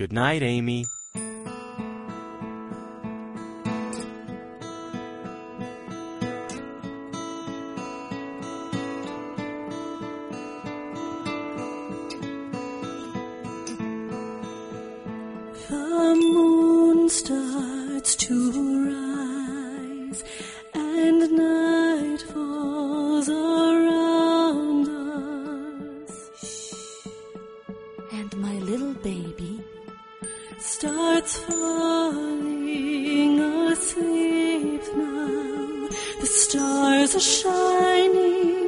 Good night, Amy. The moon starts to rise and night falls around us. And my little baby starts falling asleep now. The stars are shining